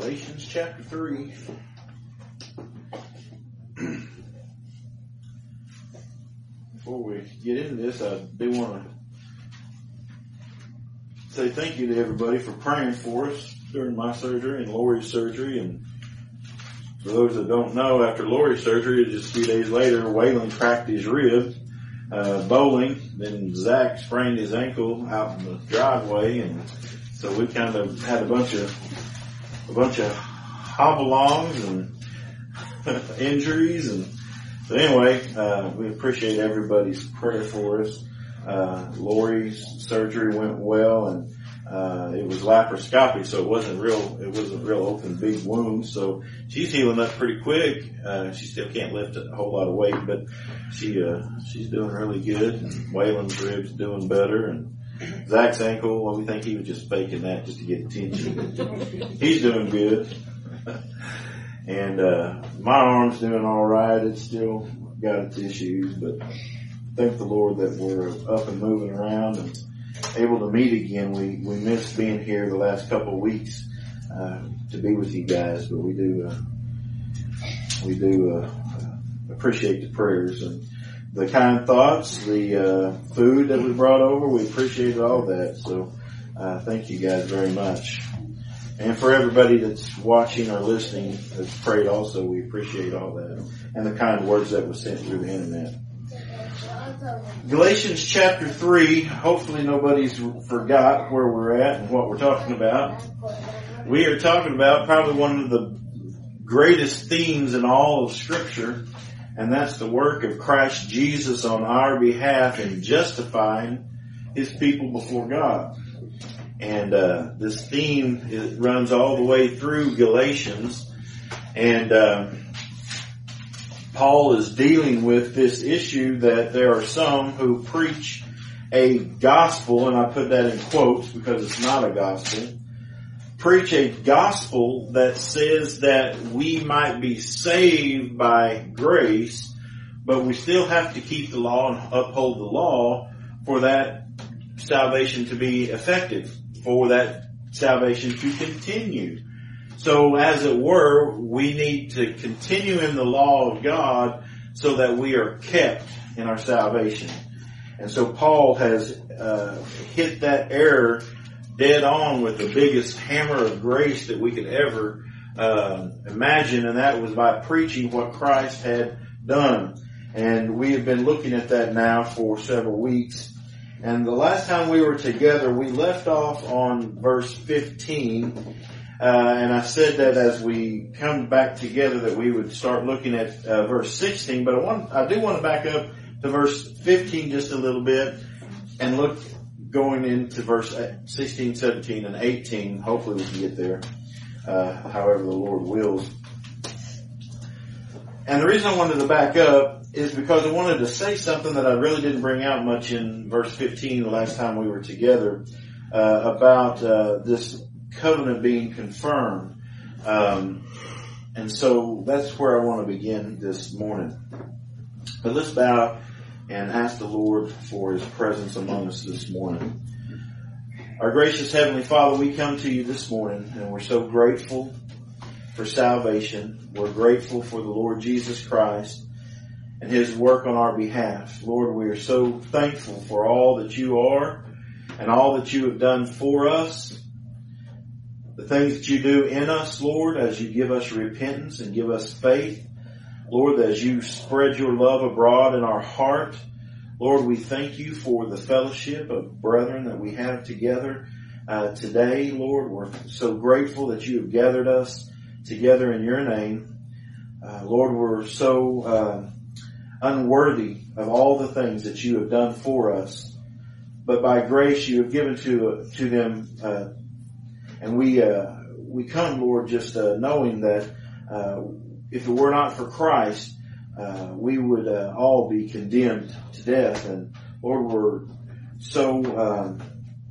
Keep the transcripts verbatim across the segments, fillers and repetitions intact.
Galatians chapter three. Before we get into this, I do want to say thank you to everybody for praying for us during my surgery and Lori's surgery. And for those that don't know, after Lori's surgery, just a few days later, Waylon cracked his rib uh, bowling. Then Zach sprained his ankle out in the driveway, and so we kind of had a bunch of a bunch of hobble-alongs and injuries. And so anyway, uh, we appreciate everybody's prayer for us. Uh, Lori's surgery went well, and uh, it was laparoscopic, so it wasn't real, it wasn't real open, big wounds. So she's healing up pretty quick. Uh, she still can't lift a whole lot of weight, but she, uh, she's doing really good. And Waylon's rib's doing better, and Zach's ankle, well, we think he was just faking that just to get attention. He's doing good. And, uh, my arm's doing alright. It's still got its issues, but thank the Lord that we're up and moving around and able to meet again. We, we missed being here the last couple of weeks, uh, to be with you guys, but we do, uh, we do, uh, appreciate the prayers and the kind thoughts, the, uh, food that we brought over. We appreciate all that. So, uh, thank you guys very much. And for everybody that's watching or listening, that's prayed also, we appreciate all that. And the kind words that were sent through the internet. Galatians chapter three, hopefully nobody's forgot where we're at and what we're talking about. We are talking about probably one of the greatest themes in all of Scripture, and that's the work of Christ Jesus on our behalf in justifying His people before God. And uh this theme it runs all the way through Galatians, and uh, Paul is dealing with this issue that there are some who preach a gospel, and I put that in quotes because it's not a gospel, preach a gospel that says that we might be saved by grace, but we still have to keep the law and uphold the law for that salvation to be effective, for that salvation to continue. So as it were, we need to continue in the law of God so that we are kept in our salvation. And so Paul has uh, hit that error dead on with the biggest hammer of grace that we could ever uh, imagine, and that was by preaching what Christ had done. And we have been looking at that now for several weeks. And the last time we were together, we left off on verse fifteen. Uh, and I said that as we come back together that we would start looking at uh, verse sixteen. But I want, I do want to back up to verse fifteen just a little bit and look going into verse sixteen, seventeen, and eighteen. Hopefully we can get there, uh, however the Lord wills. And the reason I wanted to back up is because I wanted to say something that I really didn't bring out much in verse fifteen the last time we were together, uh, about, uh, this covenant being confirmed. Um, and so that's where I want to begin this morning. But let's bow and ask the Lord for His presence among us this morning. Our gracious Heavenly Father, we come to You this morning, and we're so grateful for salvation. We're grateful for the Lord Jesus Christ and His work on our behalf. Lord, we are so thankful for all that You are and all that You have done for us. The things that You do in us, Lord, as You give us repentance and give us faith. Lord, as You spread Your love abroad in our heart. Lord, we thank You for the fellowship of brethren that we have together uh, today. Lord, we're so grateful that You have gathered us together in Your name. Uh, Lord, we're so uh, unworthy of all the things that You have done for us, but by grace You have given to uh, to them, uh, and we uh, we come, Lord, just uh, knowing that uh, if it were not for Christ, uh, we would uh, all be condemned to death. And Lord, we're so um,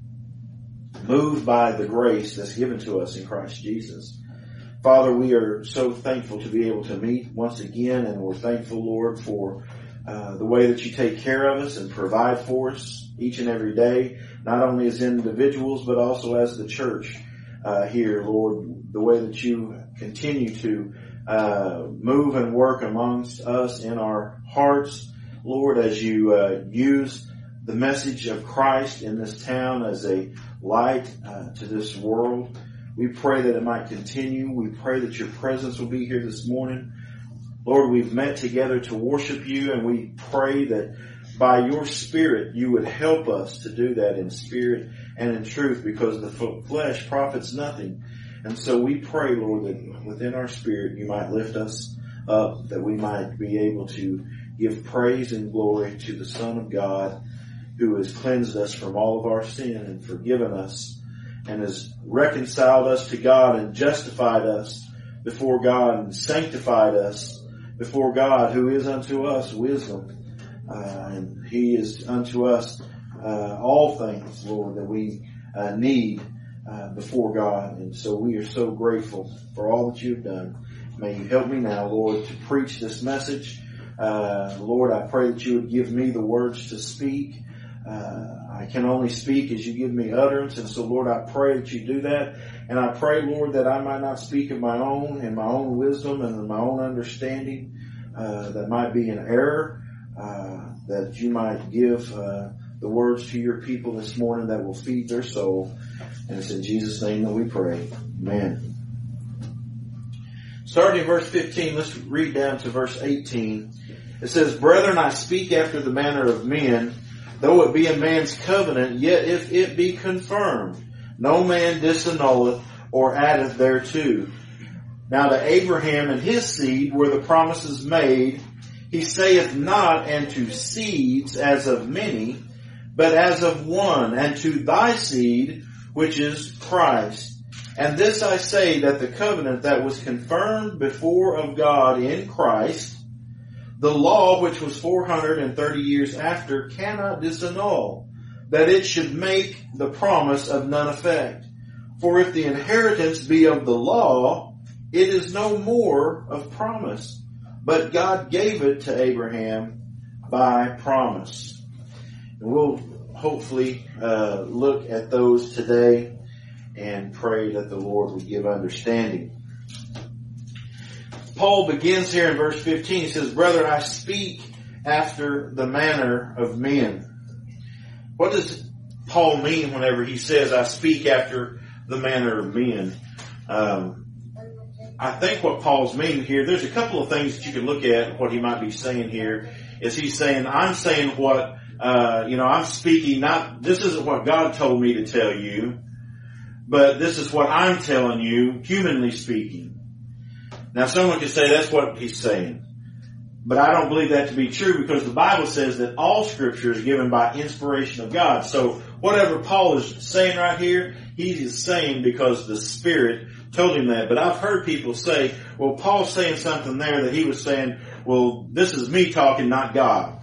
moved by the grace that's given to us in Christ Jesus. Father, we are so thankful to be able to meet once again, and we're thankful, Lord, for uh, the way that You take care of us and provide for us each and every day, not only as individuals, but also as the church. uh, here, Lord, the way that you continue to uh, move and work amongst us in our hearts, Lord, as you uh, use the message of Christ in this town as a light uh, to this world. We pray that it might continue. We pray that your presence will be here this morning. Lord, we've met together to worship you, and we pray that by your Spirit you would help us to do that in spirit and in truth, because the flesh profits nothing. And so we pray, Lord, that within our spirit you might lift us up, that we might be able to give praise and glory to the Son of God, who has cleansed us from all of our sin and forgiven us and has reconciled us to God and justified us before God and sanctified us before God, who is unto us wisdom. Uh, and he is unto us uh, all things, Lord, that we uh, need uh, before God. And so we are so grateful for all that you've done. May you help me now, Lord, to preach this message. Uh, Lord, I pray that you would give me the words to speak. Uh, I can only speak as you give me utterance. And so, Lord, I pray that you do that. And I pray, Lord, that I might not speak of my own and my own wisdom and my own understanding. Uh, that might be an error. Uh, that you might give uh, the words to your people this morning that will feed their soul. And it's in Jesus' name that we pray. Amen. Starting in verse fifteen, let's read down to verse eighteen. It says, "Brethren, I speak after the manner of men, though it be a man's covenant, yet if it be confirmed, no man disannulleth or addeth thereto. Now to Abraham and his seed were the promises made. He saith not, and to seeds as of many, but as of one, and to thy seed, which is Christ. And this I say, that the covenant that was confirmed before of God in Christ, the law which was four hundred thirty years after, cannot disannul, that it should make the promise of none effect. For if the inheritance be of the law, it is no more of promise. But God gave it to Abraham by promise." And we'll hopefully uh, look at those today and pray that the Lord would give understanding. Paul begins here in verse fifteen. He says, "Brethren, I speak after the manner of men." What does Paul mean whenever he says, "I speak after the manner of men"? Um, I think what Paul's meaning here, there's a couple of things that you can look at. What he might be saying here is he's saying, I'm saying what, uh, you know, I'm speaking not, this isn't what God told me to tell you, but this is what I'm telling you, humanly speaking. Now someone could say that's what he's saying, but I don't believe that to be true, because the Bible says that all scripture is given by inspiration of God. So whatever Paul is saying right here, he is saying because the Spirit told him that. But I've heard people say, well, Paul's saying something there that he was saying, well, this is me talking, not God.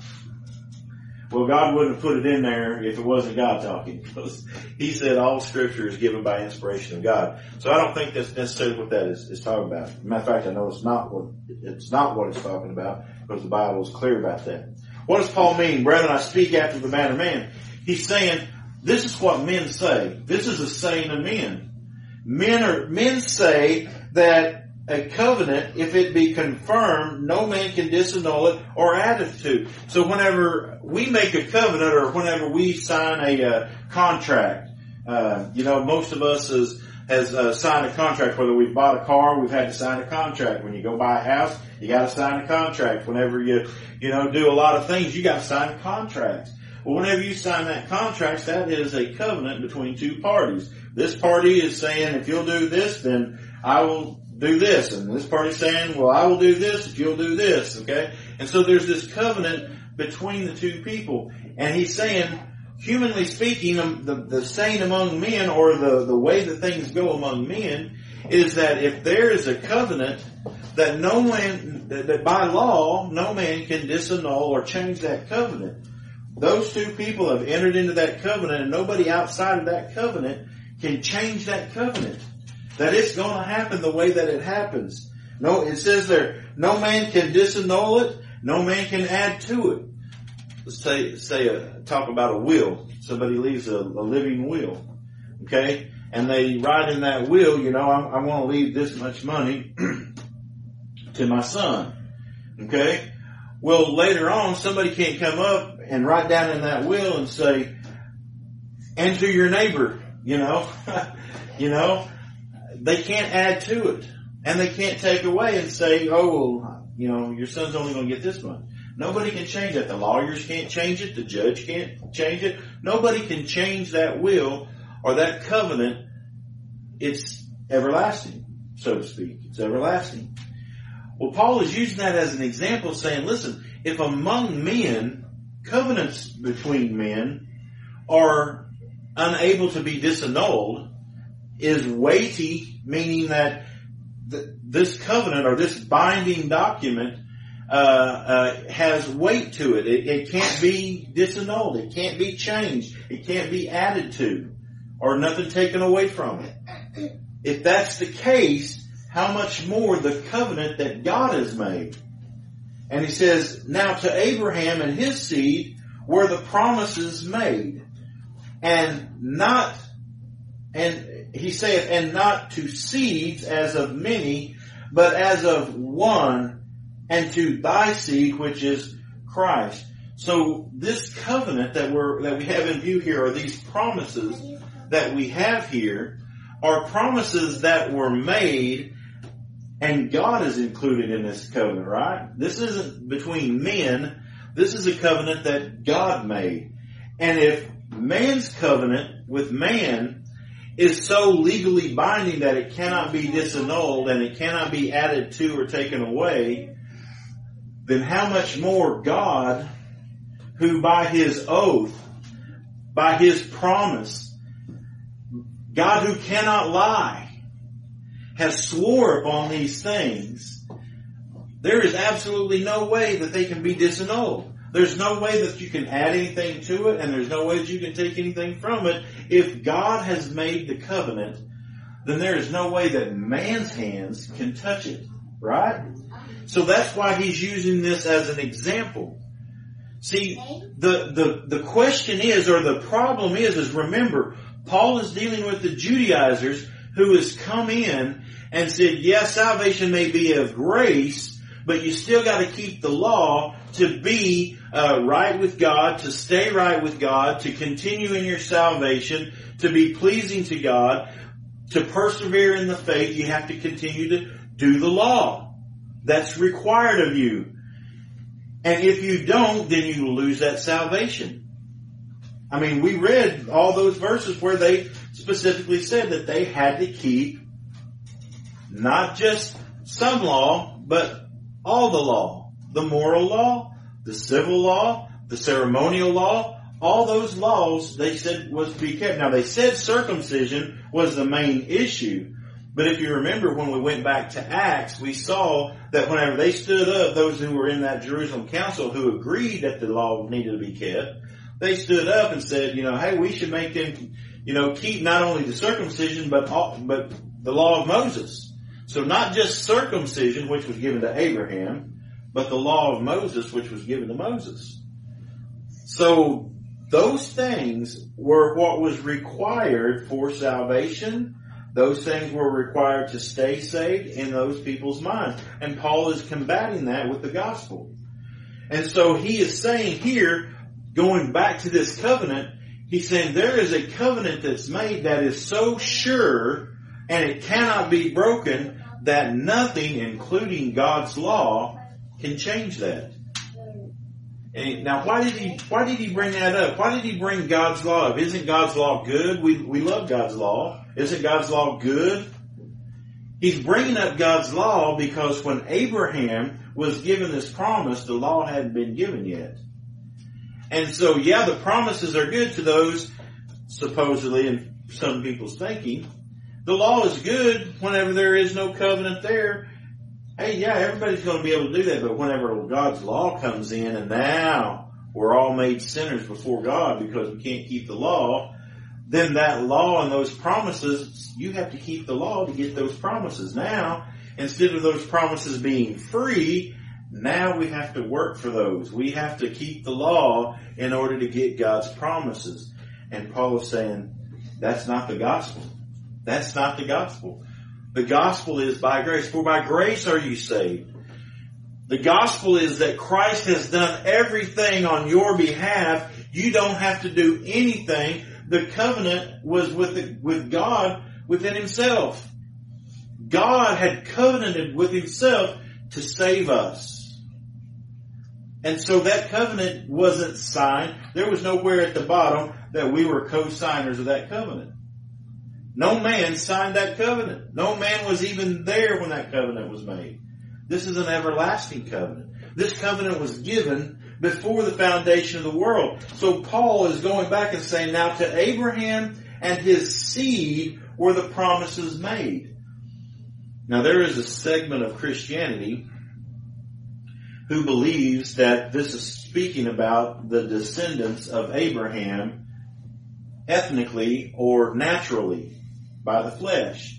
Well, God wouldn't have put it in there if it wasn't God talking, because he said all scripture is given by inspiration of God. So I don't think that's necessarily what that is, is talking about. As a matter of fact, I know it's not what, it's not what it's talking about, because the Bible is clear about that. What does Paul mean? Brethren, I speak after the manner of man. He's saying, this is what men say. This is a saying of men. Men are, men say that a covenant, if it be confirmed, no man can disannul it or add it to. So whenever we make a covenant, or whenever we sign a uh, contract, uh, you know, most of us has, has uh, signed a contract. Whether we've bought a car, we've had to sign a contract. When you go buy a house, you got to sign a contract. Whenever you, you know, do a lot of things, you got to sign contracts. Well, whenever you sign that contract, that is a covenant between two parties. This party is saying, if you'll do this, then I will do this. And this party is saying, well, I will do this if you'll do this. Okay? And so there's this covenant between the two people. And he's saying, humanly speaking, the, the saying among men, or the, the way that things go among men, is that if there is a covenant, that no man, that, that by law, no man can disannul or change that covenant. Those two people have entered into that covenant, and nobody outside of that covenant can change that covenant. That it's going to happen the way that it happens. No, it says there, no man can disannul it, no man can add to it. Let's say, say, a, talk about a will. Somebody leaves a, a living will. Okay? and they write in that will, you know, I, I want to leave this much money to my son. Okay? Well, later on, somebody can't come up and write down in that will and say, and to your neighbor, you know, you know, they can't add to it, and they can't take away and say, oh, well, you know, your son's only going to get this much. Nobody can change that. The lawyers can't change it. The judge can't change it. Nobody can change that will or that covenant. It's everlasting, so to speak. It's everlasting. Well, Paul is using that as an example, saying, listen, if among men, covenants between men are unable to be disannulled, is weighty, meaning that th- this covenant or this binding document uh, uh, has weight to it. it. It can't be disannulled. It can't be changed. It can't be added to or nothing taken away from it. If that's the case, how much more the covenant that God has made? And he says, now to Abraham and his seed were the promises made, and not, and he saith, and not to seeds as of many, but as of one, and to thy seed, which is Christ. So this covenant that we're, that we have in view here, or these promises that we have here, are promises that were made, and God is included in this covenant, right? This isn't between men. This is a covenant that God made. And if man's covenant with man is so legally binding that it cannot be disannulled and it cannot be added to or taken away, then how much more God, who by his oath, by his promise, God who cannot lie, has swore upon these things, there is absolutely no way that they can be disannulled. There's no way that you can add anything to it, and there's no way that you can take anything from it. If God has made the covenant, then there is no way that man's hands can touch it, right? So that's why he's using this as an example. See, the, the, the question is, or the problem is, is remember, Paul is dealing with the Judaizers who has come in and said, yes, salvation may be of grace, but you still got to keep the law to be uh, right with God, to stay right with God, to continue in your salvation, to be pleasing to God, to persevere in the faith. You have to continue to do the law. That's required of you. And if you don't, then you will lose that salvation. I mean, we read all those verses where they specifically said that they had to keep not just some law, but all the law. The moral law, the civil law, the ceremonial law, all those laws they said was to be kept. Now they said circumcision was the main issue. But if you remember when we went back to Acts, we saw that whenever they stood up, those who were in that Jerusalem council who agreed that the law needed to be kept, they stood up and said, you know, hey, we should make them, you know, keep not only the circumcision, but all, but the law of Moses. So not just circumcision, which was given to Abraham, but the law of Moses, which was given to Moses. So those things were what was required for salvation. Those things were required to stay saved in those people's minds. And Paul is combating that with the gospel. And so he is saying here, going back to this covenant, he's saying there is a covenant that's made that is so sure and it cannot be broken that nothing, including God's law, can change that. And now, why did he, why did he bring that up? Why did he bring God's law up? Isn't God's law good? We, we love God's law. Isn't God's law good? He's bringing up God's law because when Abraham was given this promise, the law hadn't been given yet. And so, yeah, the promises are good to those, supposedly, in some people's thinking. The law is good whenever there is no covenant there. Hey, yeah, everybody's going to be able to do that, but whenever God's law comes in and now we're all made sinners before God because we can't keep the law, then that law and those promises, you have to keep the law to get those promises. Now, instead of those promises being free, now we have to work for those. We have to keep the law in order to get God's promises. And Paul is saying, that's not the gospel. That's not the gospel. The gospel is by grace. For by grace are you saved. The gospel is that Christ has done everything on your behalf. You don't have to do anything. The covenant was with the, with God within himself. God had covenanted with himself to save us. And so that covenant wasn't signed. There was nowhere at the bottom that we were co-signers of that covenant. No man signed that covenant. No man was even there when that covenant was made. This is an everlasting covenant. This covenant was given before the foundation of the world. So Paul is going back and saying, now to Abraham and his seed were the promises made. Now there is a segment of Christianity who believes that this is speaking about the descendants of Abraham ethnically or naturally by the flesh.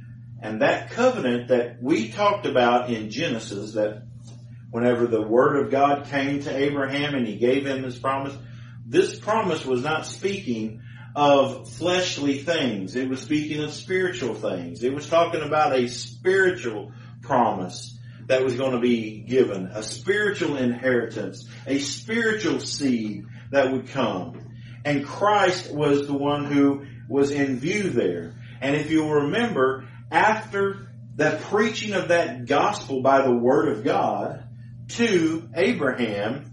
And that covenant that we talked about in Genesis, that whenever the word of God came to Abraham and he gave him his promise, this promise was not speaking of fleshly things. It was speaking of spiritual things. It was talking about a spiritual promise that was going to be given, a spiritual inheritance, a spiritual seed that would come. And Christ was the one who was in view there. And if you'll remember, after the preaching of that gospel by the word of God to Abraham,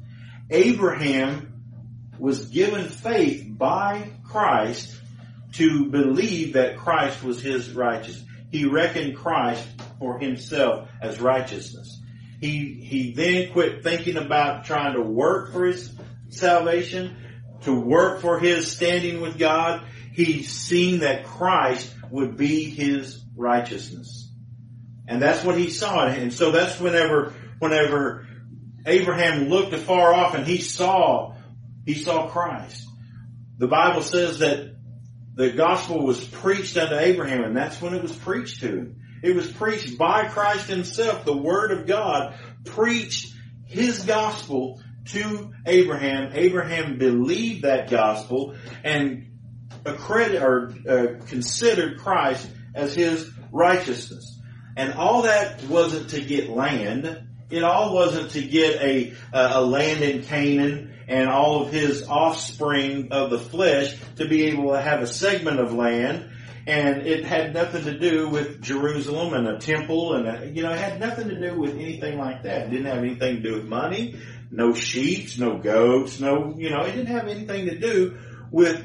Abraham was given faith by Christ to believe that Christ was his righteousness. He reckoned Christ for himself as righteousness. He, he then quit thinking about trying to work for his salvation, to work for his standing with God. He's seen that Christ would be his righteousness. And that's what he saw. And so that's whenever, whenever Abraham looked afar off and he saw, he saw Christ. The Bible says that the gospel was preached unto Abraham, and that's when it was preached to him. It was preached by Christ himself. The word of God preached his gospel to Abraham. Abraham believed that gospel and accredited or uh, considered Christ as his righteousness. And all that wasn't to get land. It all wasn't to get a a land in Canaan and all of his offspring of the flesh to be able to have a segment of land. And it had nothing to do with Jerusalem and a temple, and a, you know, it had nothing to do with anything like that. It didn't have anything to do with money, no sheep, no goats, no, you know, it didn't have anything to do with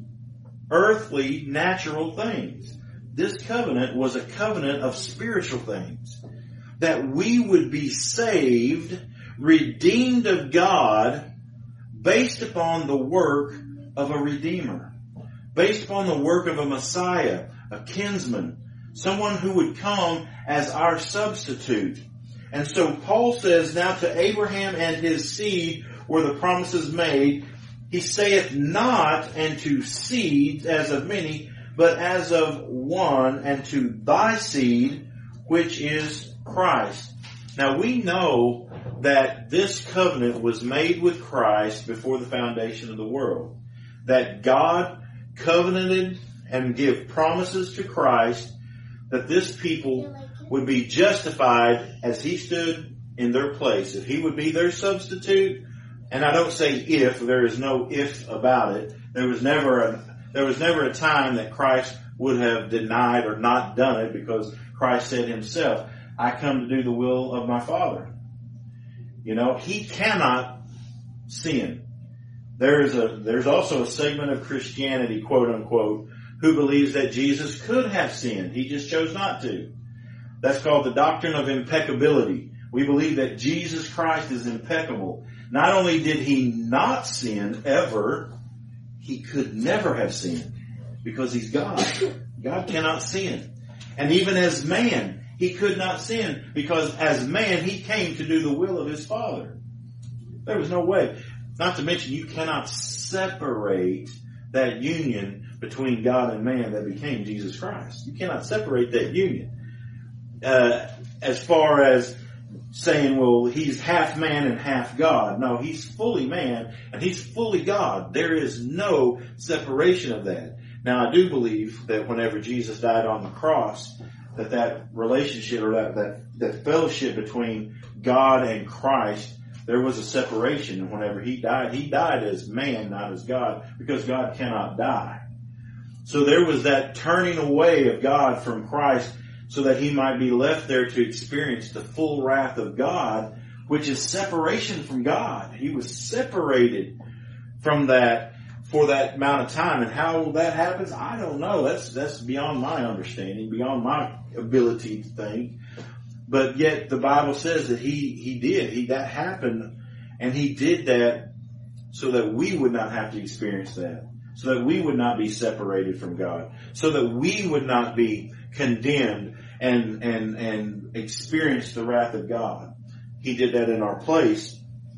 earthly, natural things. This covenant was a covenant of spiritual things. That we would be saved, redeemed of God, based upon the work of a Redeemer. Based upon the work of a Messiah, a kinsman, someone who would come as our substitute. And so Paul says, now to Abraham and his seed were the promises made. He saith not, and to seeds as of many, but as of one, and to thy seed, which is Christ. Now we know that this covenant was made with Christ before the foundation of the world. That God covenanted and give promises to Christ that this people would be justified as he stood in their place. If he would be their substitute, and I don't say if, there is no if about it. There was never a, there was never a time that Christ would have denied or not done it, because Christ said himself, I come to do the will of my Father. You know, he cannot sin. There is a, there's also a segment of Christianity, quote unquote, who believes that Jesus could have sinned. He just chose not to. That's called the doctrine of impeccability. We believe that Jesus Christ is impeccable. Not only did he not sin ever, he could never have sinned because he's God. God cannot sin. And even as man, he could not sin because as man, he came to do the will of his Father. There was no way. Not to mention, you cannot separate that union between God and man that became Jesus Christ. You cannot separate that union. Uh, as far as saying, well, he's half man and half God. No, he's fully man and he's fully God. There is no separation of that. Now, I do believe that whenever Jesus died on the cross, that that relationship or that, that, that fellowship between God and Christ, there was a separation. Whenever he died, he died as man, not as God, because God cannot die. So there was that turning away of God from Christ so that he might be left there to experience the full wrath of God, which is separation from God. He was separated from that for that amount of time. And how that happens, I don't know. That's, that's beyond my understanding, beyond my ability to think. But yet the Bible says that he, he did. He, that happened, and he did that so that we would not have to experience that. So that we would not be separated from God. So that we would not be condemned and, and, and experience the wrath of God. He did that in our place.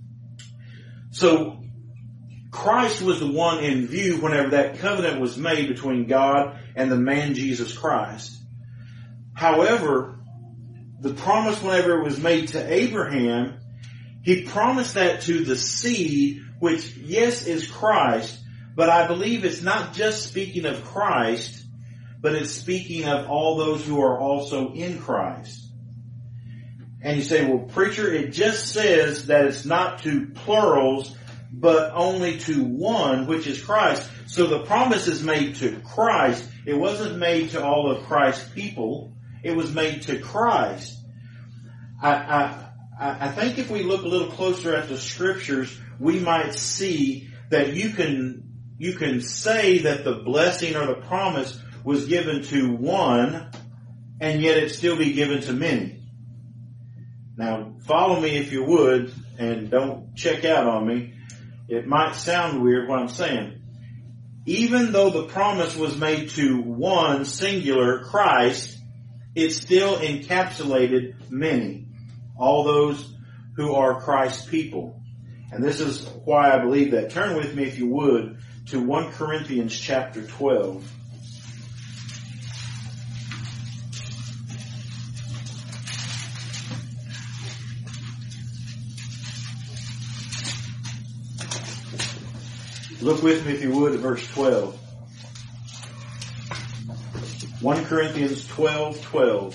So Christ was the one in view whenever that covenant was made between God and the man Jesus Christ. However, the promise whenever it was made to Abraham, he promised that to the seed, which yes is Christ, but I believe it's not just speaking of Christ, but it's speaking of all those who are also in Christ. And you say, well, preacher, it just says that it's not to plurals, but only to one, which is Christ. So the promise is made to Christ. It wasn't made to all of Christ's people. It was made to Christ. I, I, I think if we look a little closer at the scriptures, we might see that you can, you can say that the blessing or the promise was given to one, and yet it still be given to many. Now, follow me if you would, and don't check out on me. It might sound weird what I'm saying. Even though the promise was made to one singular, Christ, it still encapsulated many. All those who are Christ's people. And this is why I believe that. Turn with me, if you would, to First Corinthians chapter twelve. Look with me, if you would, at verse twelve. First Corinthians twelve twelve.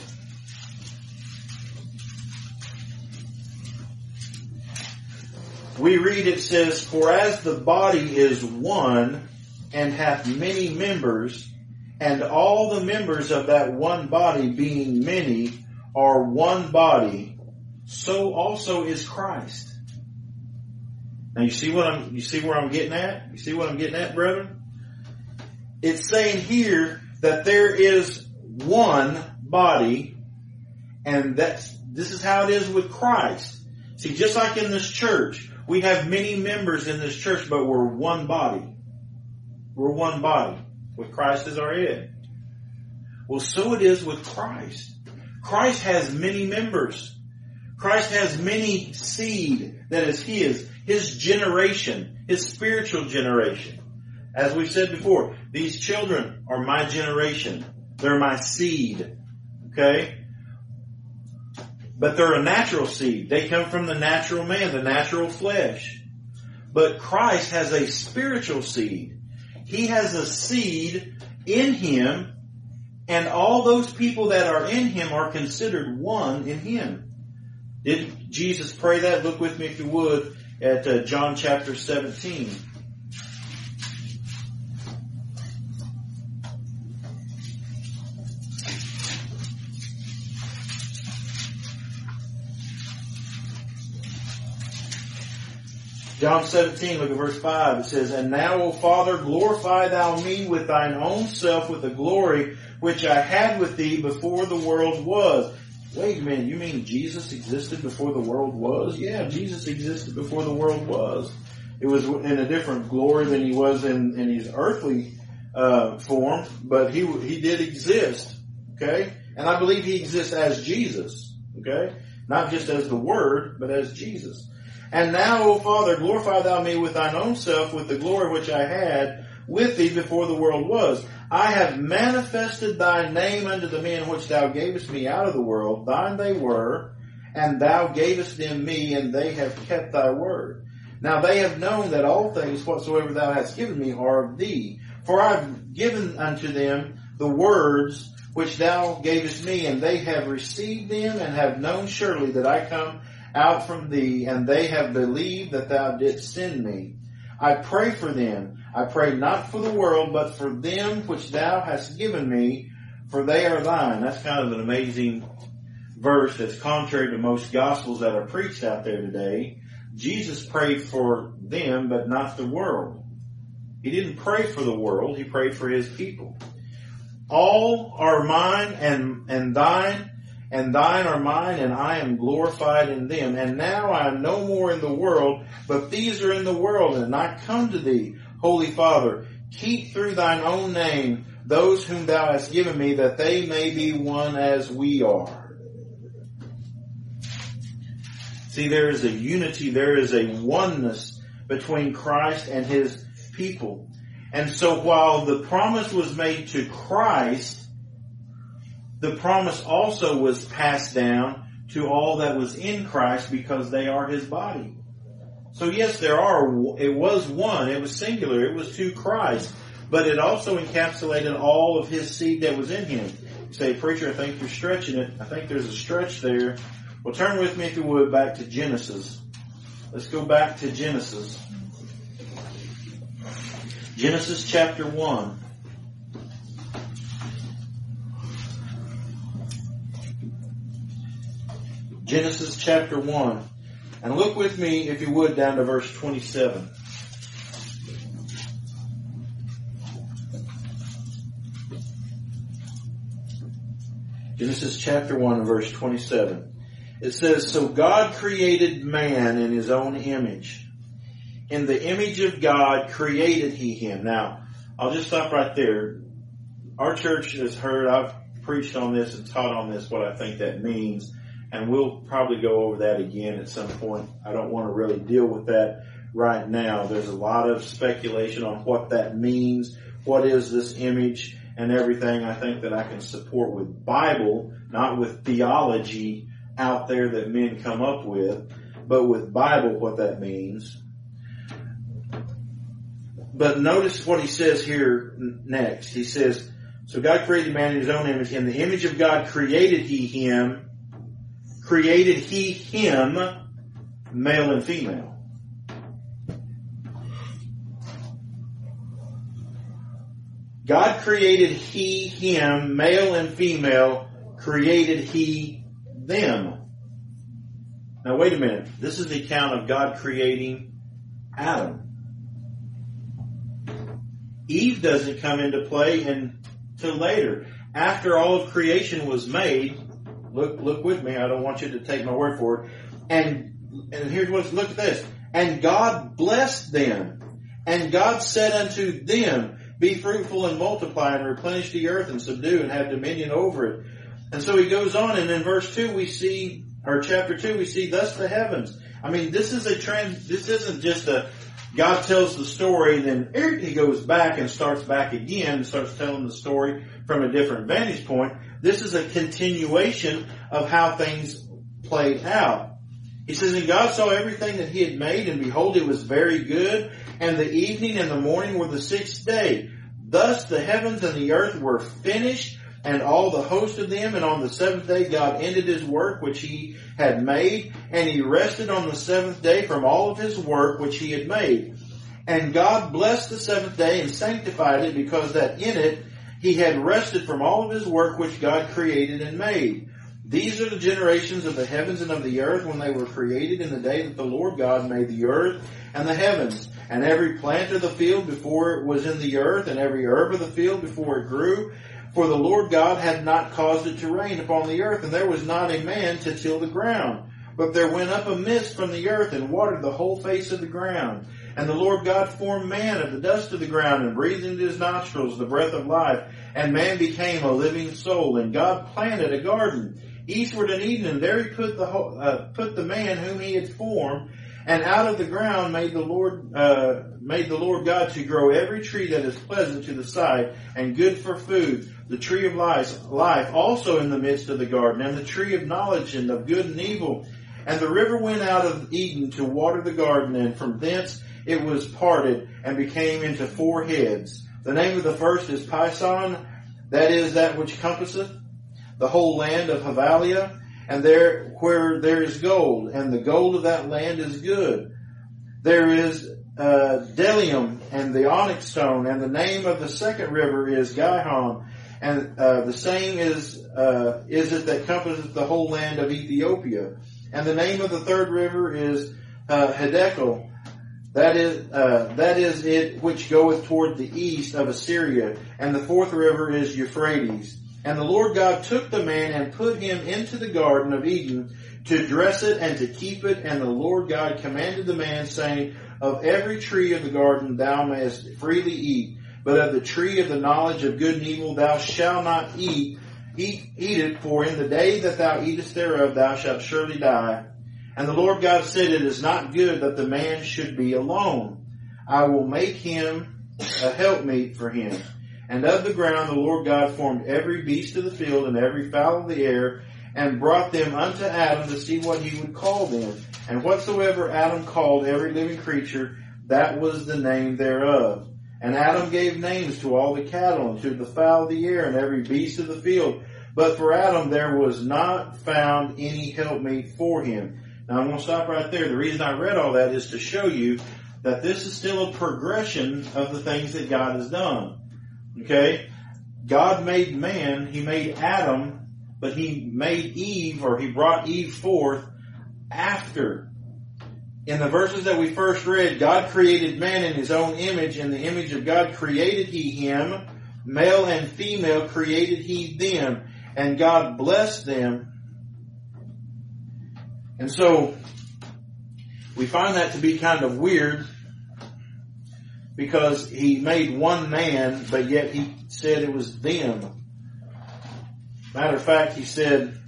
We read, it says, "For as the body is one, and hath many members, and all the members of that one body, being many, are one body, so also is Christ." Now you see what I'm, you see where I'm getting at? You see what I'm getting at, brethren? It's saying here that there is one body, and that's, this is how it is with Christ. See, just like in this church, we have many members in this church, but we're one body. We're one body, with Christ as our head. Well, so it is with Christ. Christ has many members. Christ has many seed that is His. His generation, His spiritual generation. As we've said before, these children are my generation. They're my seed. Okay? But they're a natural seed. They come from the natural man, the natural flesh. But Christ has a spiritual seed. He has a seed in Him, and all those people that are in Him are considered one in Him. Did Jesus pray that? Look with me, if you would, at uh, John chapter seventeen. John seventeen, look at verse five. It says, "And now, O Father, glorify thou me with thine own self, with the glory which I had with thee before the world was." Wait a minute, you mean Jesus existed before the world was? Yeah, Jesus existed before the world was. It was in a different glory than He was in, in His earthly uh, form, but He He did exist, okay? And I believe He exists as Jesus, okay? Not just as the Word, but as Jesus. "And now, O Father, glorify thou me with thine own self, with the glory which I had with thee before the world was. I have manifested thy name unto the men which thou gavest me out of the world. Thine they were, and thou gavest them me, and they have kept thy word. Now they have known that all things whatsoever thou hast given me are of thee. For I have given unto them the words which thou gavest me, and they have received them, and have known surely that I come out from thee, and they have believed that thou didst send me. I pray for them. I pray not for the world, but for them which thou hast given me, for they are thine. That's kind of an amazing verse that's contrary to most gospels that are preached out there today. Jesus prayed for them, but not the world. He didn't pray for the world. He prayed for his people. All are mine and, and thine, and thine are mine, and I am glorified in them. And now I am no more in the world, but these are in the world, and I come to thee, Holy Father. Keep through thine own name those whom thou hast given me, that they may be one as we are. See, there is a unity, there is a oneness between Christ and his people. And so while the promise was made to Christ, the promise also was passed down to all that was in Christ, because they are his body. So yes, there are, it was one, it was singular, it was to Christ, but it also encapsulated all of his seed that was in him. You say, preacher, I think you're stretching it. I think there's a stretch there. Well, turn with me, if you would, back to Genesis. Let's go back to Genesis. Genesis chapter one. Genesis chapter one. And look with me, if you would, down to verse twenty-seven. Genesis chapter one, verse twenty-seven. It says, so God created man in his own image. In the image of God created he him. Now, I'll just stop right there. Our church has heard, I've preached on this and taught on this, what I think that means. And we'll probably go over that again at some point. I don't want to really deal with that right now. There's a lot of speculation on what that means. What is this image and everything? I think that I can support with Bible, not with theology out there that men come up with, but with Bible what that means. But notice what he says here next. He says, so God created man in his own image. In the image of God created he him. Created he him, male and female. God created he him, male and female. Created he them. Now wait a minute. This is the account of God creating Adam. Eve doesn't come into play until later. After all of creation was made, look look with me, I don't want you to take my word for it. And and here's what's, look at this. And God blessed them. And God said unto them, be fruitful and multiply and replenish the earth and subdue and have dominion over it. And so he goes on, and in verse two we see, or chapter two, we see thus the heavens. I mean, this is a trans, this isn't just a, God tells the story, then he goes back and starts back again and starts telling the story from a different vantage point. This is a continuation of how things played out. He says, and God saw everything that he had made, and behold, it was very good. And the evening and the morning were the sixth day. Thus the heavens and the earth were finished, and all the host of them. And on the seventh day God ended his work which he had made, and he rested on the seventh day from all of his work which he had made. And God blessed the seventh day and sanctified it, because that in it he had rested from all of his work which God created and made. These are the generations of the heavens and of the earth when they were created in the day that the Lord God made the earth and the heavens, and every plant of the field before it was in the earth, and every herb of the field before it grew. For the Lord God had not caused it to rain upon the earth, and there was not a man to till the ground. But there went up a mist from the earth and watered the whole face of the ground. And the Lord God formed man of the dust of the ground and breathed into his nostrils the breath of life. And man became a living soul. And God planted a garden eastward and Eden, and there he put the whole, uh, put the man whom he had formed. And out of the ground made the Lord uh, made the Lord God to grow every tree that is pleasant to the sight and good for food. The tree of life, life also in the midst of the garden, and the tree of knowledge and of good and evil. And the river went out of Eden to water the garden, and from thence it was parted and became into four heads. The name of the first is Pison, that is that which compasseth the whole land of Havalia, and there where there is gold, and the gold of that land is good. There is uh, Delium and the onyx stone, and the name of the second river is Gihon, and uh, the same is uh, is it that compasseth the whole land of Ethiopia. And the name of the third river is uh, Hiddekel, that is uh, that is it which goeth toward the east of Assyria. And the fourth river is Euphrates. And the Lord God took the man and put him into the garden of Eden to dress it and to keep it. And the Lord God commanded the man, saying, of every tree of the garden thou mayest freely eat, but of the tree of the knowledge of good and evil thou shalt not eat. Eat, eat it, for in the day that thou eatest thereof thou shalt surely die. And the Lord God said, it is not good that the man should be alone. I will make him a helpmeet for him. And of the ground the Lord God formed every beast of the field and every fowl of the air, and brought them unto Adam to see what he would call them. And whatsoever Adam called every living creature, that was the name thereof. And Adam gave names to all the cattle, and to the fowl of the air, and every beast of the field. But for Adam there was not found any helpmeet for him. Now I'm going to stop right there. The reason I read all that is to show you that this is still a progression of the things that God has done. Okay? God made man, He made Adam, but He made Eve, or He brought Eve forth after. In the verses that we first read, God created man in His own image. In the image of God created He him. Male and female created He them. And God blessed them. And so, we find that to be kind of weird, because He made one man, but yet He said it was them. Matter of fact, He said,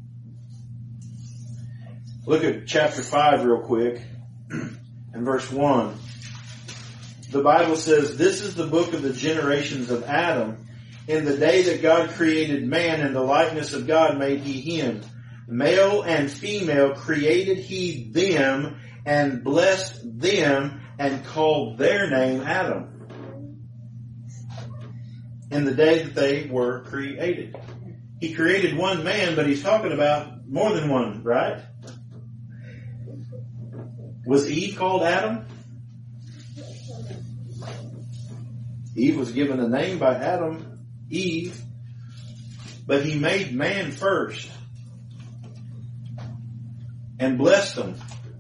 look at chapter five real quick, and verse one. The Bible says, this is the book of the generations of Adam. In the day that God created man, in the likeness of God made He him. Male and female created He them, and blessed them, and called their name Adam. In the day that they were created. He created one man, but He's talking about more than one, right? Was Eve called Adam? Eve was given a name by Adam, Eve, but He made man first and blessed them.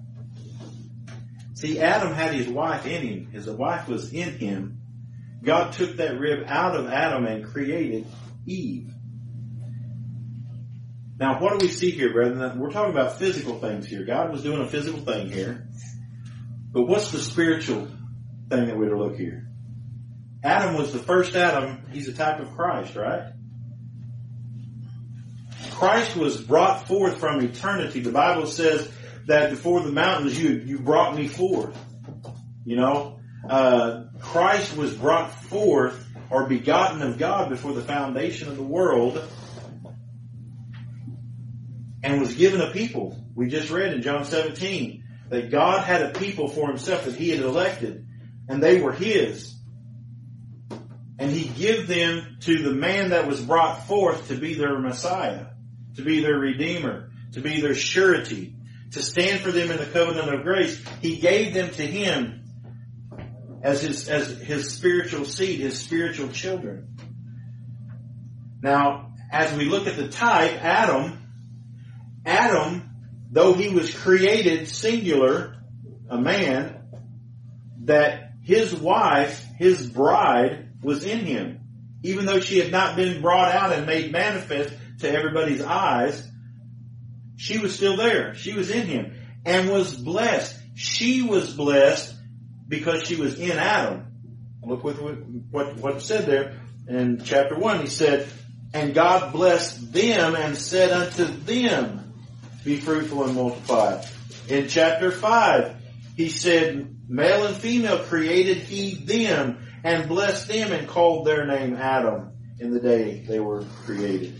See, Adam had his wife in him. His wife was in him. God took that rib out of Adam and created Eve. Now, what do we see here, brethren? We're talking about physical things here. God was doing a physical thing here. But what's the spiritual thing that we're to look here? Adam was the first Adam. He's a type of Christ, right? Christ was brought forth from eternity. The Bible says that before the mountains you, you brought me forth. You know, uh, Christ was brought forth or begotten of God before the foundation of the world, and was given a people. We just read in John seventeen that God had a people for Himself that He had elected, and they were His. And He gave them to the man that was brought forth to be their Messiah, to be their Redeemer, to be their surety, to stand for them in the covenant of grace. He gave them to Him as His, as His spiritual seed, His spiritual children. Now, as we look at the type, Adam, Adam, though he was created singular, a man, that his wife, his bride, was in him. Even though she had not been brought out and made manifest to everybody's eyes, she was still there. She was in him and was blessed. She was blessed because she was in Adam. Look what, what, what it said there in chapter one. He said, and God blessed them and said unto them, be fruitful and multiply. In chapter five, He said, male and female created He them and blessed them and called their name Adam in the day they were created.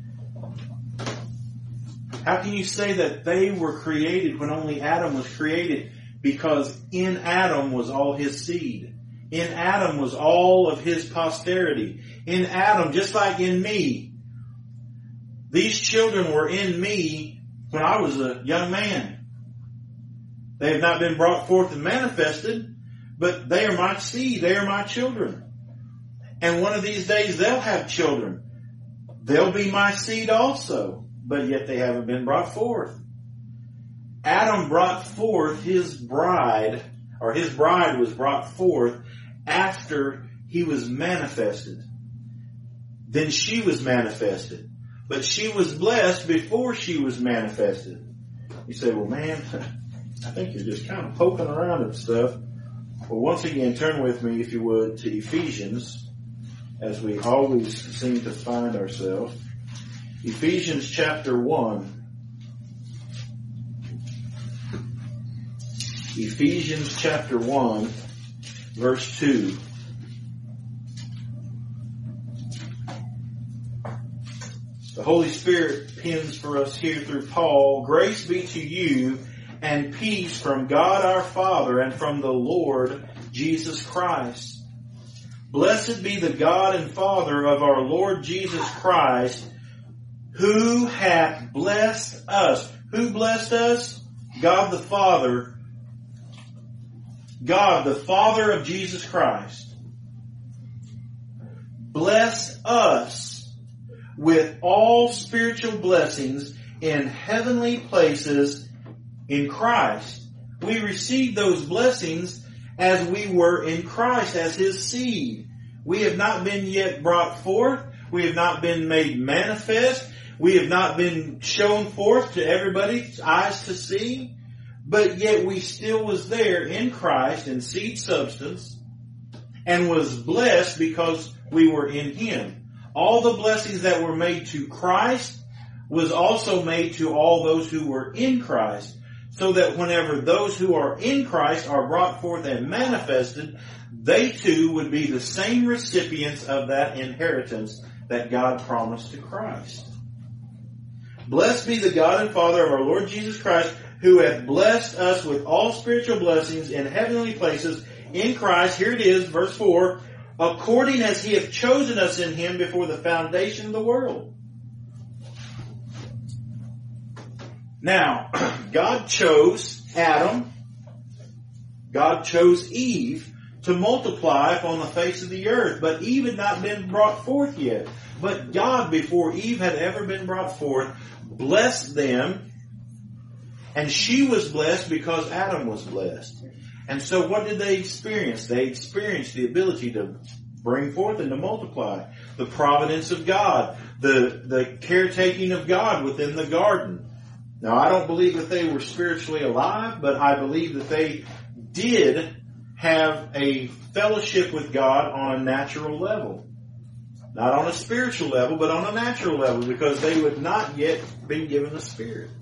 How can you say that they were created when only Adam was created? Because in Adam was all his seed. In Adam was all of his posterity. In Adam, just like in me, these children were in me when I was a young man. They have not been brought forth and manifested, but they are my seed. They are my children. And one of these days they'll have children. They'll be my seed also, but yet they haven't been brought forth. Adam brought forth his bride, or his bride was brought forth after he was manifested. Then she was manifested. But she was blessed before she was manifested. You say, well, man, I think you're just kind of poking around and stuff. Well, once again, turn with me, if you would, to Ephesians, as we always seem to find ourselves. Ephesians chapter one. Ephesians chapter one, verse two. The Holy Spirit pens for us here through Paul, grace be to you and peace from God our Father and from the Lord Jesus Christ. Blessed be the God and Father of our Lord Jesus Christ, who hath blessed us. Who blessed us? God the Father. God, the Father of Jesus Christ. Bless us with all spiritual blessings in heavenly places in Christ. We received those blessings as we were in Christ, as His seed. We have not been yet brought forth. We have not been made manifest. We have not been shown forth to everybody's eyes to see. But yet we still was there in Christ in seed substance and was blessed because we were in Him. All the blessings that were made to Christ was also made to all those who were in Christ, so that whenever those who are in Christ are brought forth and manifested, they too would be the same recipients of that inheritance that God promised to Christ. Blessed be the God and Father of our Lord Jesus Christ, who hath blessed us with all spiritual blessings in heavenly places in Christ. Here it is, verse four. According as He hath chosen us in Him before the foundation of the world. Now, God chose Adam. God chose Eve to multiply upon the face of the earth. But Eve had not been brought forth yet. But God, before Eve had ever been brought forth, blessed them. And she was blessed because Adam was blessed. And so what did they experience? They experienced the ability to bring forth and to multiply. The providence of God. The, the caretaking of God within the garden. Now, I don't believe that they were spiritually alive, but I believe that they did have a fellowship with God on a natural level. Not on a spiritual level, but on a natural level, because they would not yet been given a spirit.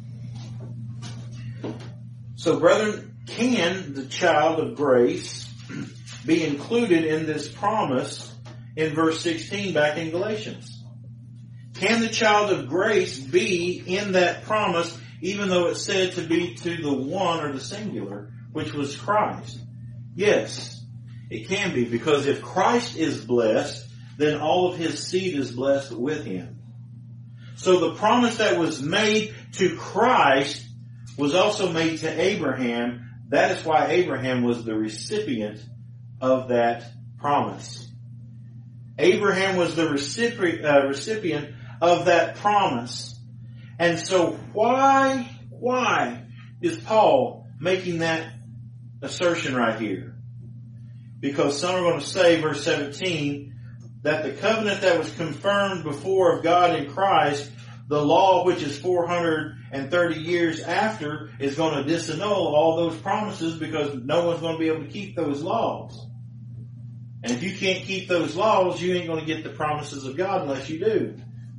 So, brethren, can the child of grace be included in this promise in verse sixteen back in Galatians? Can the child of grace be in that promise, even though it's said to be to the one or the singular, which was Christ? Yes, it can be, because if Christ is blessed, then all of His seed is blessed with Him. So the promise that was made to Christ was also made to Abraham. That is why Abraham was the recipient of that promise. Abraham was the recipient, uh, recipient of that promise. And so why, why is Paul making that assertion right here? Because some are going to say, verse seventeen, that the covenant that was confirmed before of God in Christ, the law which is four hundred thirty years after, is going to disannul all those promises, because no one's going to be able to keep those laws. And if you can't keep those laws, you ain't going to get the promises of God unless you do.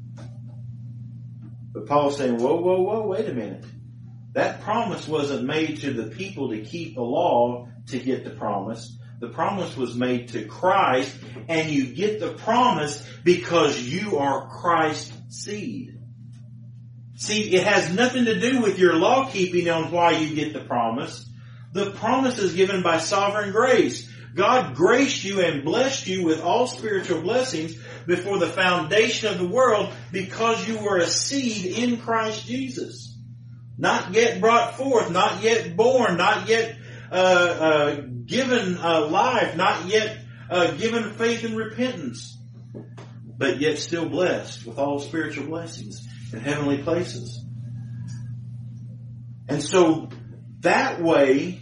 But Paul's saying, whoa, whoa, whoa, wait a minute. That promise wasn't made to the people to keep the law to get the promise. The promise was made to Christ, and you get the promise because you are Christ's seed. See, it has nothing to do with your law keeping on why you get the promise. The promise is given by sovereign grace. God graced you and blessed you with all spiritual blessings before the foundation of the world because you were a seed in Christ Jesus. Not yet brought forth, not yet born, not yet uh, uh, given uh, life, not yet uh, given faith and repentance, but yet still blessed with all spiritual blessings in heavenly places. And so that way,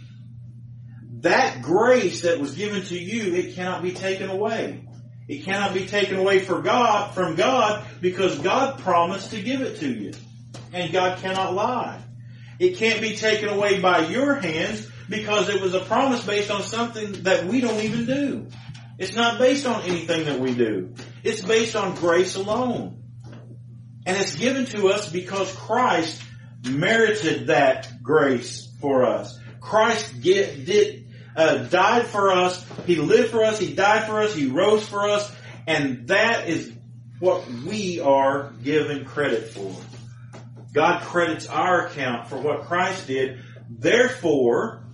that grace that was given to you, it cannot be taken away. It cannot be taken away for God, from God, because God promised to give it to you. And God cannot lie. It can't be taken away by your hands because it was a promise based on something that we don't even do. It's not based on anything that we do. It's based on grace alone. And it's given to us because Christ merited that grace for us. Christ get, did, uh, died for us. He lived for us. He died for us. He rose for us. And that is what we are given credit for. God credits our account for what Christ did. Therefore,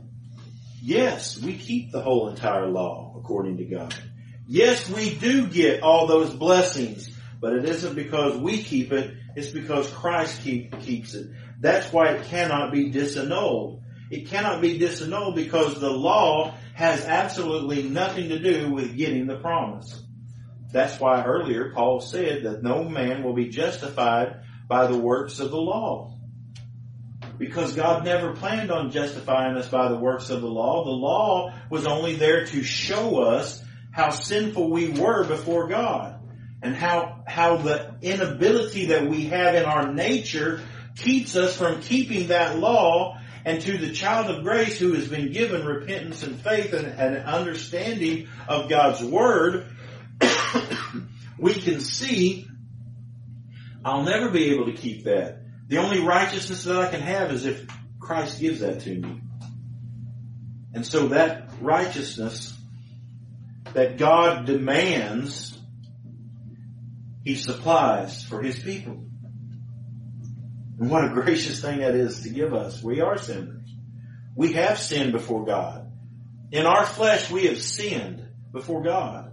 yes, we keep the whole entire law according to God. Yes, we do get all those blessings, but it isn't because we keep it. It's because Christ keep, keeps it. That's why it cannot be disannulled. It cannot be disannulled because the law has absolutely nothing to do with getting the promise. That's why earlier Paul said that no man will be justified by the works of the law. Because God never planned on justifying us by the works of the law. The law was only there to show us how sinful we were before God. And how, how the inability that we have in our nature keeps us from keeping that law. And to the child of grace who has been given repentance and faith and, and an understanding of God's Word, we can see, I'll never be able to keep that. The only righteousness that I can have is if Christ gives that to me. And so that righteousness that God demands, He supplies for His people. And what a gracious thing that is to give us. We are sinners. We have sinned before God. In our flesh, we have sinned before God.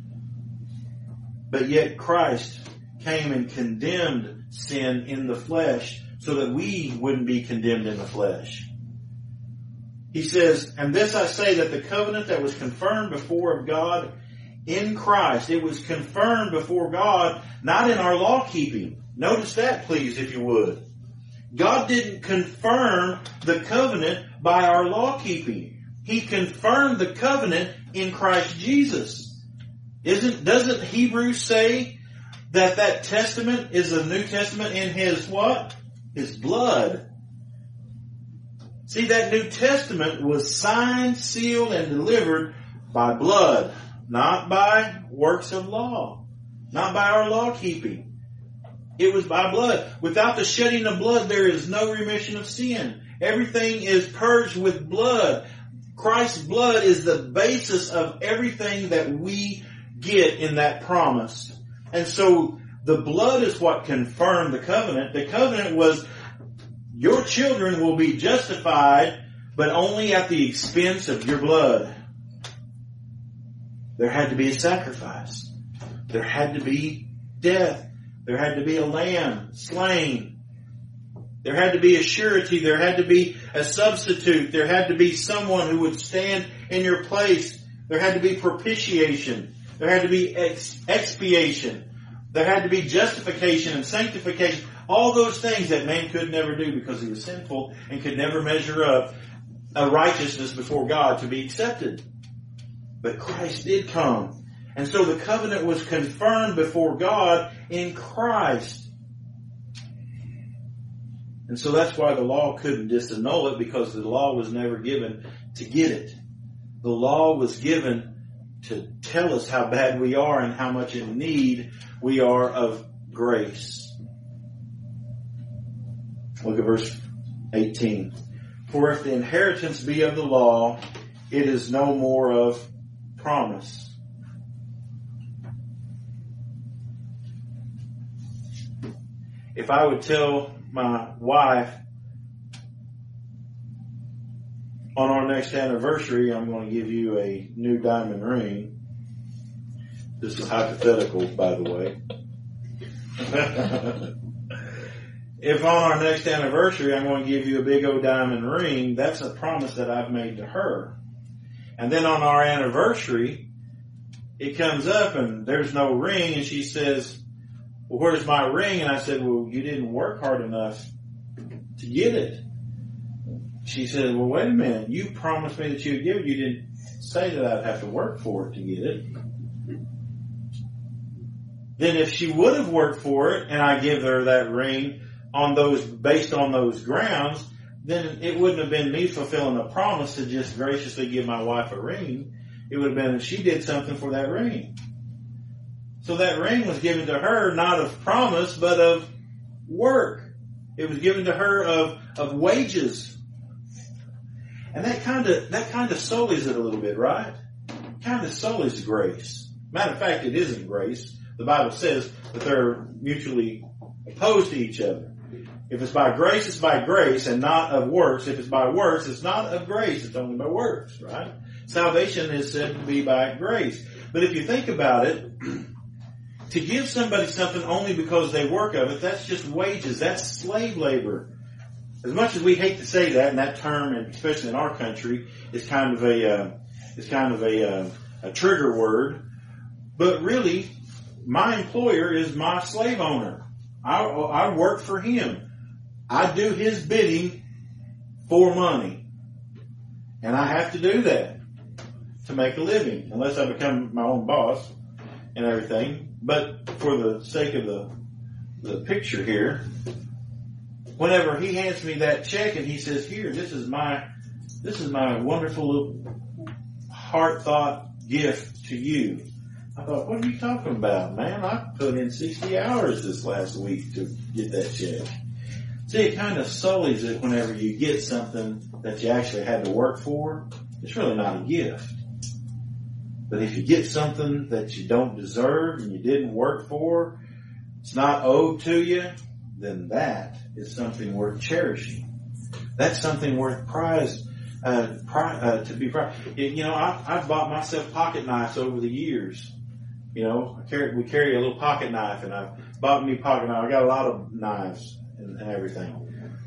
But yet Christ came and condemned sin in the flesh so that we wouldn't be condemned in the flesh. He says, and this I say, that the covenant that was confirmed before of God in Christ, it was confirmed before God, not in our law keeping. Notice that, please, if you would. God didn't confirm the covenant by our law keeping. He confirmed the covenant in Christ Jesus. Isn't, doesn't Hebrews say that that testament is a New Testament in His what? His blood. See, that New Testament was signed, sealed, and delivered by blood, not by works of law, not by our law keeping. It was by blood. Without the shedding of blood, there is no remission of sin. Everything is purged with blood. Christ's blood is the basis of everything that we get in that promise. And so the blood is what confirmed the covenant. The covenant was, your children will be justified, but only at the expense of your blood. There had to be a sacrifice. There had to be death. There had to be a lamb slain. There had to be a surety. There had to be a substitute. There had to be someone who would stand in your place. There had to be propitiation. There had to be ex- expiation. There had to be justification and sanctification. All those things that man could never do because he was sinful and could never measure up a righteousness before God to be accepted. But Christ did come. And so the covenant was confirmed before God in Christ. And so that's why the law couldn't disannul it, because the law was never given to get it. The law was given to tell us how bad we are and how much in need we are of grace. Look at verse eighteen. For if the inheritance be of the law, it is no more of promise. If I would tell my wife, on our next anniversary, I'm going to give you a new diamond ring. This is hypothetical, by the way. If on our next anniversary, I'm going to give you a big old diamond ring, that's a promise that I've made to her. And then on our anniversary, it comes up and there's no ring, and she says, well, where's my ring? And I said, well, you didn't work hard enough to get it. She said, well, wait a minute. You promised me that you would give it. You didn't say that I'd have to work for it to get it. Then if she would have worked for it and I give her that ring on those, based on those grounds, then it wouldn't have been me fulfilling a promise to just graciously give my wife a ring. It would have been that she did something for that ring. So that ring was given to her not of promise, but of work. It was given to her of, of wages. And that kind of, that kind of sullies it a little bit, right? Kind of sullies grace. Matter of fact, it isn't grace. The Bible says that they're mutually opposed to each other. If it's by grace, it's by grace and not of works. If it's by works, it's not of grace. It's only by works, right? Salvation is said to be by grace. But if you think about it, to give somebody something only because they work of it, that's just wages. That's slave labor. As much as we hate to say that, and that term, and especially in our country, is kind of a uh, is kind of a, uh, a trigger word. But really, my employer is my slave owner. I, I work for him. I do his bidding for money, and I have to do that to make a living, unless I become my own boss and everything. But for the sake of the the picture here, whenever he hands me that check and he says, "Here, this is my this is my wonderful little heart thought gift to you," I thought, "What are you talking about, man? I put in sixty hours this last week to get that check." See, it kind of sullies it whenever you get something that you actually had to work for. It's really not a gift. But if you get something that you don't deserve and you didn't work for, it's not owed to you, then that is something worth cherishing. That's something worth prize, uh, pri- uh, to be prized. You know, I, I've bought myself pocket knives over the years. You know, I carry, we carry a little pocket knife, and I've bought me pocket knife. I got a lot of knives and, and everything.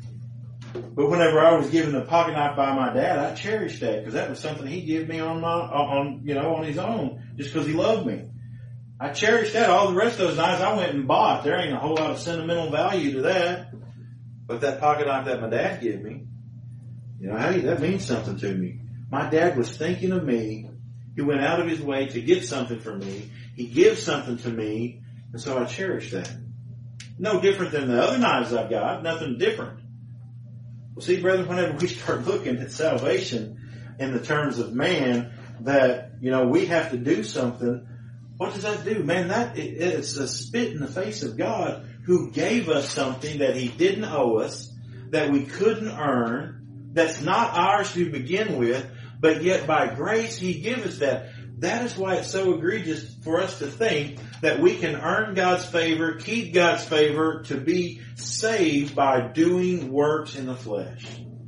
But whenever I was given a pocket knife by my dad, I cherished that because that was something he gave me on my, on, you know, on his own, just because he loved me. I cherished that. All the rest of those knives I went and bought. There ain't a whole lot of sentimental value to that. But that pocket knife that my dad gave me, you know, hey, that means something to me. My dad was thinking of me. He went out of his way to get something for me. He gives something to me, and so I cherish that. No different than the other knives I've got. Nothing different. Well, see, brethren, whenever we start looking at salvation in the terms of man, that, you know, we have to do something, what does that do? Man, that it, it's a spit in the face of God, who gave us something that he didn't owe us, that we couldn't earn, that's not ours to begin with, but yet by grace he gives us that. That is why it's so egregious for us to think that we can earn God's favor, keep God's favor, to be saved by doing works in the flesh.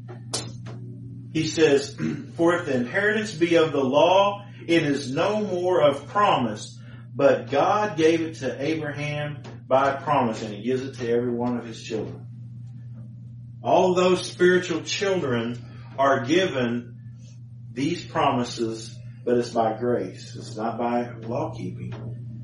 He says, "For if the inheritance be of the law, it is no more of promise, but God gave it to Abraham by promise," and he gives it to every one of his children. All those spiritual children are given these promises, but it's by grace. It's not by law keeping.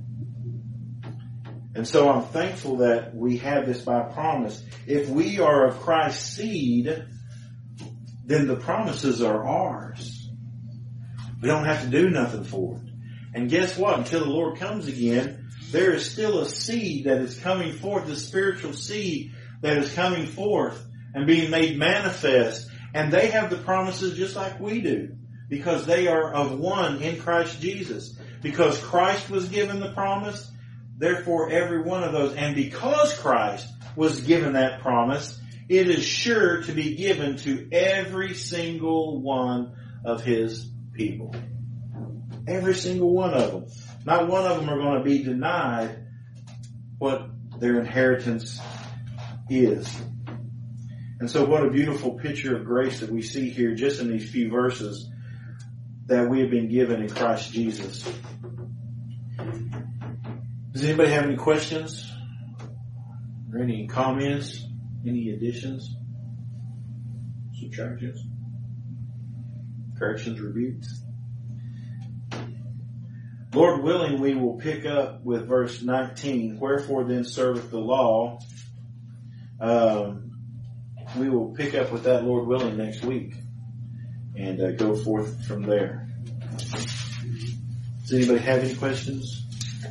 And so I'm thankful that we have this by promise. If we are of Christ's seed, then the promises are ours. We don't have to do nothing for it. And guess what? Until the Lord comes again, there is still a seed that is coming forth, the spiritual seed that is coming forth and being made manifest. And they have the promises just like we do, because they are of one in Christ Jesus. Because Christ was given the promise, therefore every one of those, and because Christ was given that promise, it is sure to be given to every single one of his people. Every single one of them. Not one of them are going to be denied what their inheritance is. And so what a beautiful picture of grace that we see here just in these few verses that we have been given in Christ Jesus. Does anybody have any questions or any comments, any additions, subtractions, corrections, rebukes? Lord willing, we will pick up with verse nineteen. Wherefore then serveth the law. Um, we will pick up with that, Lord willing, next week and uh, go forth from there. Does anybody have any questions?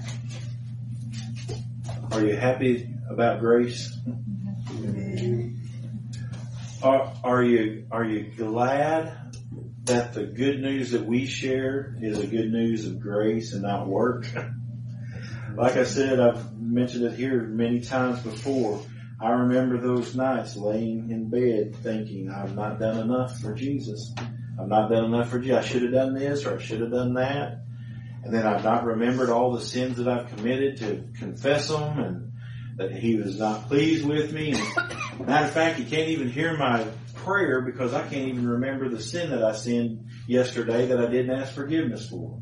Are you happy about grace? Are, are you are you glad that the good news that we share is a good news of grace and not work? Like I said, I've mentioned it here many times before. I remember those nights laying in bed thinking, I've not done enough for Jesus. I've not done enough for Jesus. I should have done this or I should have done that. And then I've not remembered all the sins that I've committed to confess them, and that He was not pleased with me. And matter of fact, you can't even hear my prayer because I can't even remember the sin that I sinned yesterday that I didn't ask forgiveness for.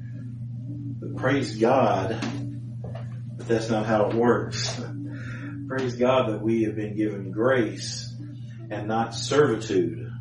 But praise God, but that's not how it works. Praise God that we have been given grace and not servitude.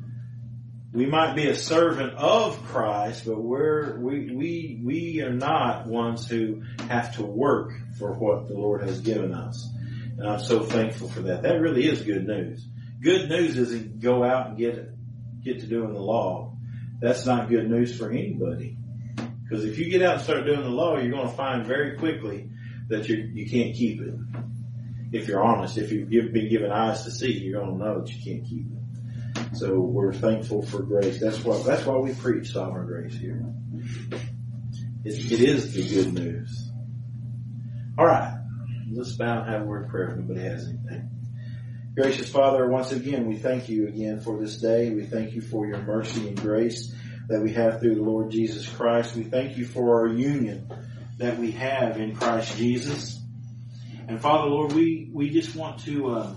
We might be a servant of Christ, but we're, we, we, we are not ones who have to work for what the Lord has given us. And I'm so thankful for that. That really is good news. Good news isn't go out and get, get to doing the law. That's not good news for anybody. Because if you get out and start doing the law, you're going to find very quickly that you you can't keep it. If you're honest, if you've been given eyes to see, you're going to know that you can't keep it. So we're thankful for grace. That's why that's why we preach sovereign grace here. It, it is the good news. All right, let's bow and have a word of prayer if nobody has anything. Gracious Father, once again, we thank you again for this day. We thank you for your mercy and grace that we have through the Lord Jesus Christ. We thank you for our union that we have in Christ Jesus. And Father, Lord, we, we just want to uh,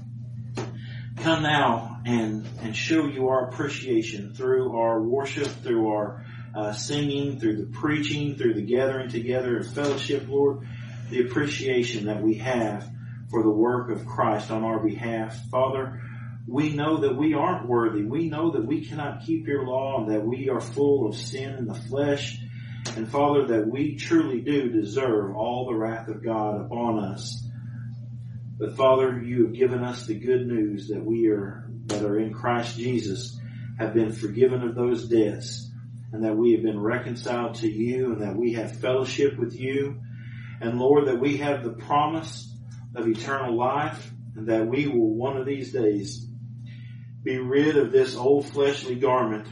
come now and, and show you our appreciation through our worship, through our uh, singing, through the preaching, through the gathering together of fellowship, Lord, the appreciation that we have for the work of Christ on our behalf. Father, we know that we aren't worthy. We know that we cannot keep your law and that we are full of sin in the flesh. And Father, that we truly do deserve all the wrath of God upon us. But Father, you have given us the good news that we are, that are in Christ Jesus, have been forgiven of those debts, and that we have been reconciled to you, and that we have fellowship with you. And Lord, that we have the promise of eternal life, and that we will one of these days be rid of this old fleshly garment,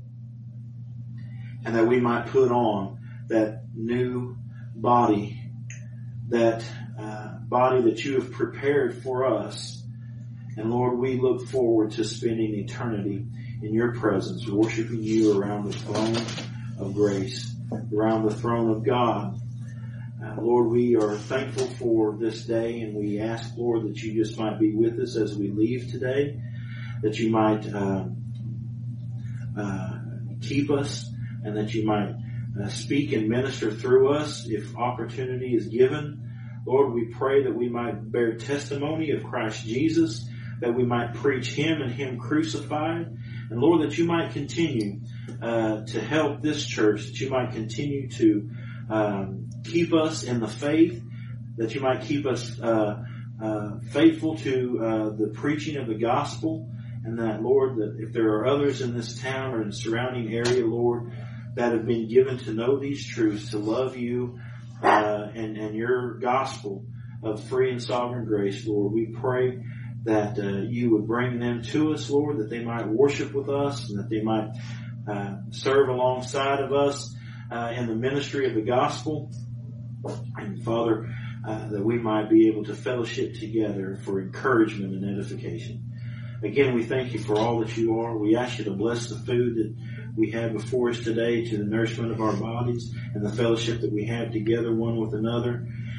and that we might put on that new body, that uh, body that you have prepared for us. And Lord, we look forward to spending eternity in your presence, worshiping you around the throne of grace, around the throne of God. Uh, Lord, we are thankful for this day, and we ask, Lord, that you just might be with us as we leave today, that you might uh, uh, keep us, and that you might uh, speak and minister through us if opportunity is given. Lord, we pray that we might bear testimony of Christ Jesus, that we might preach him and him crucified. And Lord, that you might continue uh, to help this church, that you might continue to um, keep us in the faith, that you might keep us uh, uh, faithful to uh, the preaching of the gospel. And that, Lord, that if there are others in this town or in the surrounding area, Lord, that have been given to know these truths, to love you uh, and, and your gospel of free and sovereign grace, Lord, we pray that uh, you would bring them to us, Lord, that they might worship with us and that they might uh, serve alongside of us uh, in the ministry of the gospel. And Father, uh, that we might be able to fellowship together for encouragement and edification. Again, we thank you for all that you are. We ask you to bless the food that we have before us today, to the nourishment of our bodies and the fellowship that we have together one with another.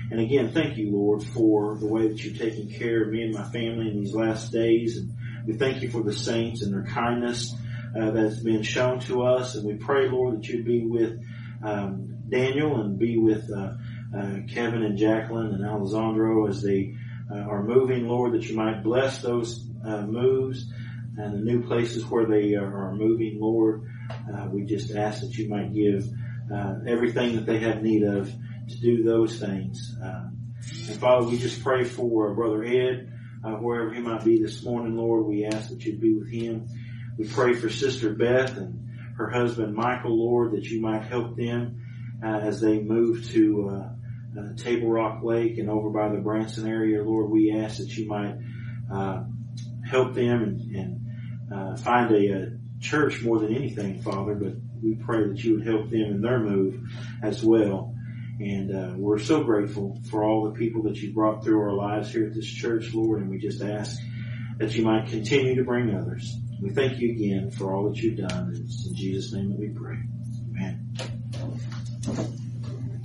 And again, thank you, Lord, for the way that you've taken care of me and my family in these last days. And we thank you for the saints and their kindness uh, that's been shown to us. And we pray, Lord, that you'd be with um, Daniel and be with uh, uh, Kevin and Jacqueline and Alessandro as they uh, are moving, Lord, that you might bless those uh, moves and the new places where they are moving, Lord. Uh, we just ask that you might give uh, everything that they have need of to do those things. Uh, and Father, we just pray for Brother Ed, uh, wherever he might be this morning, Lord. We ask that you'd be with him. We pray for Sister Beth and her husband Michael, Lord, that you might help them uh, as they move to uh, uh, Table Rock Lake and over by the Branson area. Lord, we ask that you might uh, help them and, and uh, find a, a church more than anything, Father, but we pray that you would help them in their move as well. And uh, we're so grateful for all the people that you brought through our lives here at this church, Lord, and we just ask that you might continue to bring others. We thank you again for all that you've done. It's in Jesus' name that we pray. Amen.